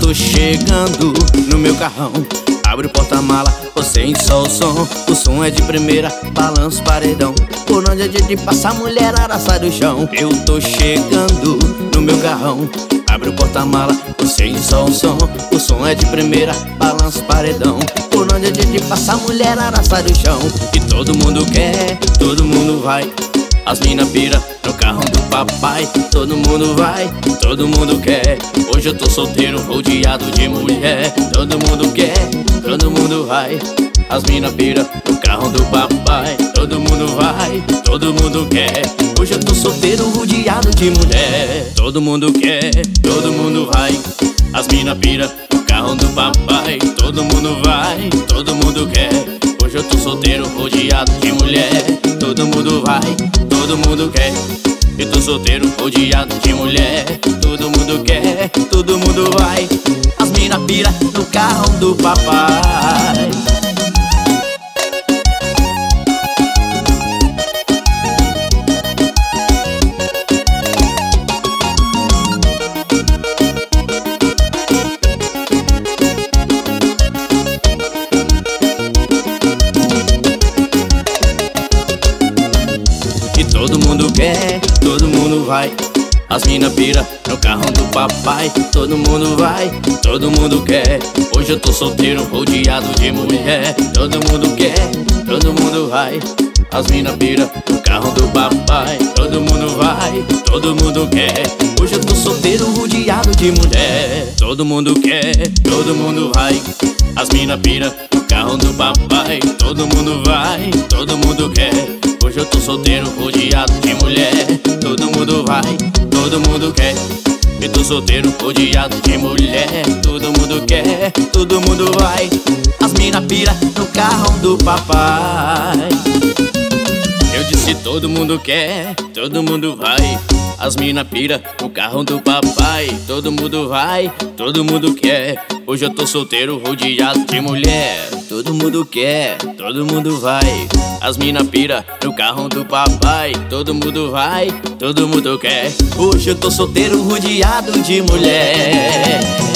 tô chegando no meu carrão. Abre o porta-mala, você ensó o som é de primeira, balança o paredão. Por onde é dia de passar, mulherada sai do chão. Eu tô chegando no meu carrão. Abre o porta-mala, você ensó o som é de primeira, balança o paredão. Por onde é dia de passar, mulherada sai do chão. E todo mundo quer, todo mundo vai. As mina pira no carro do papai. Todo mundo vai, todo mundo quer. Hoje eu tô solteiro, rodeado de mulher. Todo mundo quer, todo mundo vai. As mina pira no carro do papai. Todo mundo vai, todo mundo quer. Hoje eu tô solteiro, rodeado de mulher. Todo mundo quer, todo mundo vai. As mina pira no carro do papai. Todo mundo vai, todo mundo quer. Hoje eu tô solteiro, rodeado de mulher. Todo mundo vai, todo mundo quer. Eu tô solteiro, rodeado de mulher. Todo mundo quer, todo mundo vai. As mina pira no carro do papai. Todo mundo quer, todo mundo vai. As mina pira no carro do papai. Todo mundo vai, todo mundo quer. Hoje eu tô solteiro, rodeado de mulher. Todo mundo quer, todo mundo vai. As mina pira no carro do papai. Todo mundo vai, todo mundo quer. Hoje eu tô solteiro, rodeado de mulher. Todo mundo quer, todo mundo vai. As mina pira no carro do papai. Todo mundo vai, todo mundo quer. Hoje eu tô solteiro, rodeado de mulher. Todo mundo vai, todo mundo quer. Eu tô solteiro, rodeado de mulher. Todo mundo quer, todo mundo vai. As mina pira no carro do papai. Eu disse todo mundo quer, todo mundo vai. As mina pira no carro do papai. Todo mundo vai, todo mundo quer. Hoje eu tô solteiro, rodeado de mulher. Todo mundo quer, todo mundo vai. As mina pira no carro do papai. Todo mundo vai, todo mundo quer. Hoje eu tô solteiro, rodeado de mulher.